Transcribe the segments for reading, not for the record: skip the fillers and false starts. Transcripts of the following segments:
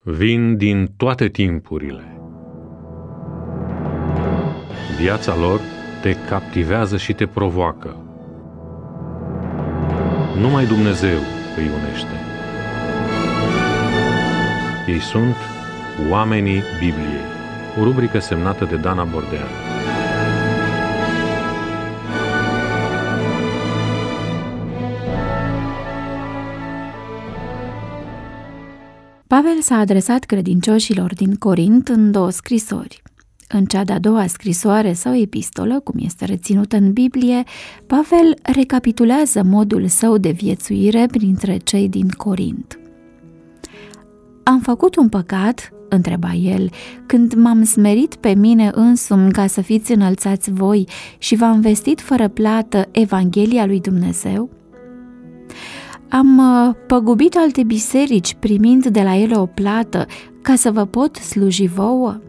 vin din toate timpurile. Viața lor te captivează și te provoacă. Numai Dumnezeu îi unește. Ei sunt Oamenii Bibliei, o rubrică semnată de Dana Bordean. Pavel s-a adresat credincioșilor din Corint în 2 scrisori. În cea de-a doua scrisoare sau epistolă, cum este reținută în Biblie, Pavel recapitulează modul său de viețuire printre cei din Corint. Am făcut un păcat, întreba el, când m-am smerit pe mine însumi ca să fiți înălțați voi și v-am vestit fără plată Evanghelia lui Dumnezeu? Am păgubit alte biserici primind de la ele o plată ca să vă pot sluji vouă?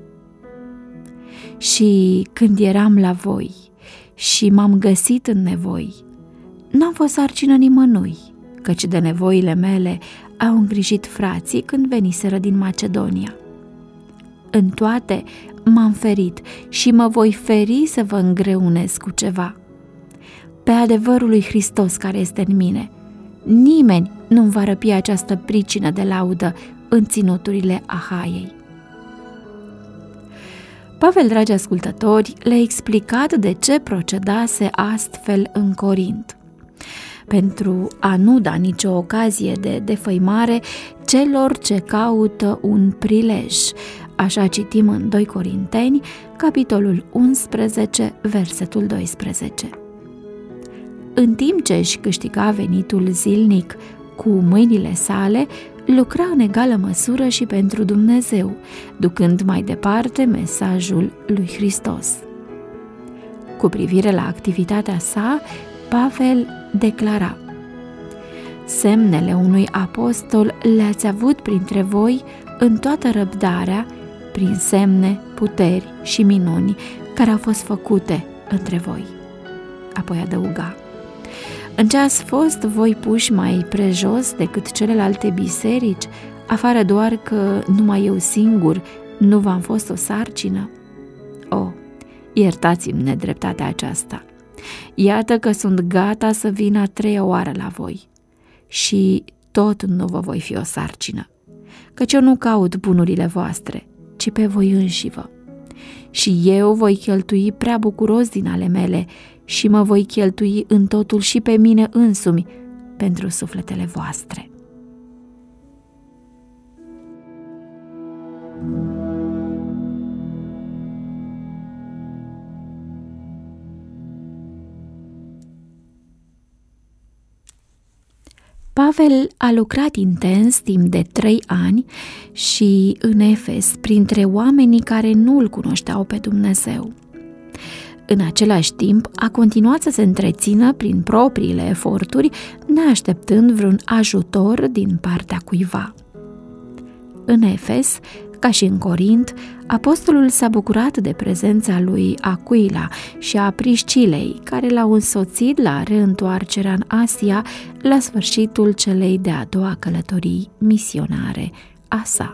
Și când eram la voi și m-am găsit în nevoi, n-am fost sarcină nimănui, căci de nevoile mele au îngrijit frații când veniseră din Macedonia. În toate m-am ferit și mă voi feri să vă îngreunez cu ceva. Pe adevărul lui Hristos care este în mine, nimeni nu-mi va răpi această pricină de laudă în ținuturile Ahaiei. Pavel, dragi ascultători, le-a explicat de ce procedase astfel în Corint, pentru a nu da nicio ocazie de defăimare celor ce caută un prilej. Așa citim în 2 Corinteni, capitolul 11, versetul 12. În timp ce își câștiga venitul zilnic cu mâinile sale, lucra în egală măsură și pentru Dumnezeu, ducând mai departe mesajul lui Hristos. Cu privire la activitatea sa, Pavel declara: semnele unui apostol le-ați avut printre voi în toată răbdarea, prin semne, puteri și minuni care au fost făcute între voi. Apoi adăuga: în ce ați fost voi puși mai prejos decât celelalte biserici, afară doar că numai eu singur nu v-am fost o sarcină? Iertați-mi nedreptatea aceasta. Iată că sunt gata să vin a 3-a oară la voi și tot nu vă voi fi o sarcină, căci eu nu caut bunurile voastre, ci pe voi înșivă. Și eu voi cheltui prea bucuros din ale mele și mă voi cheltui în totul și pe mine însumi pentru sufletele voastre. Pavel a lucrat intens timp de 3 ani și în Efes, printre oamenii care nu îl cunoșteau pe Dumnezeu. În același timp, a continuat să se întrețină prin propriile eforturi, neașteptând vreun ajutor din partea cuiva. În Efes, ca și în Corint, apostolul s-a bucurat de prezența lui Aquila și a Priscilei, care l-au însoțit la reîntoarcerea în Asia la sfârșitul celei de-a doua călătorii misionare a sa.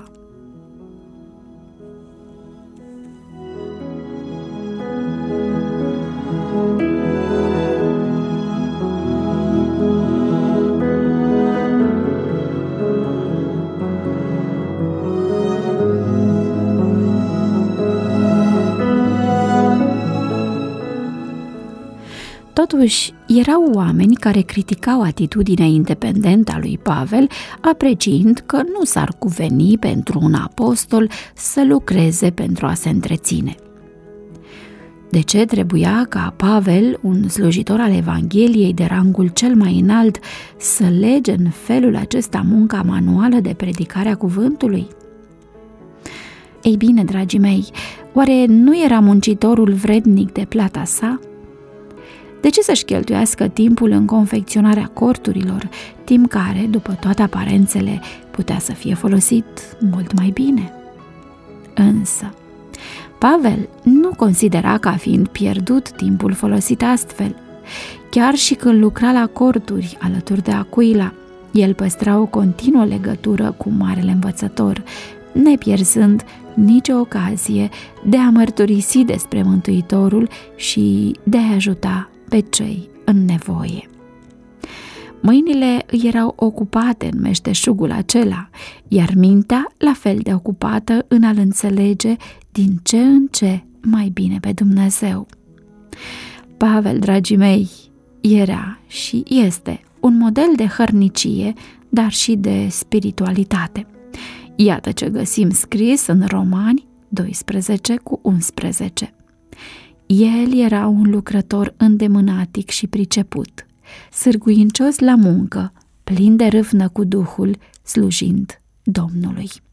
Totuși, erau oameni care criticau atitudinea independentă a lui Pavel, apreciind că nu s-ar cuveni pentru un apostol să lucreze pentru a se întreține. De ce trebuia ca Pavel, un slujitor al Evangheliei de rangul cel mai înalt, să lege în felul acesta munca manuală de predicare a cuvântului? Ei bine, dragii mei, oare nu era muncitorul vrednic de plata sa? De ce să-și cheltuiască timpul în confecționarea corturilor, timp care, după toate aparențele, putea să fie folosit mult mai bine? Însă, Pavel nu considera ca fiind pierdut timpul folosit astfel. Chiar și când lucra la corturi alături de Aquila, el păstra o continuă legătură cu marele învățător, nepierzând nicio ocazie de a mărturisi despre Mântuitorul și de a ajuta pe cei în nevoie. Mâinile îi erau ocupate în meșteșugul acela, iar mintea la fel de ocupată în a-L înțelege din ce în ce mai bine pe Dumnezeu. Pavel, dragii mei, era și este un model de hărnicie, dar și de spiritualitate. Iată ce găsim scris în Romani 12:11. El era un lucrător îndemânatic și priceput, sârguincios la muncă, plin de râvnă cu Duhul, slujind Domnului.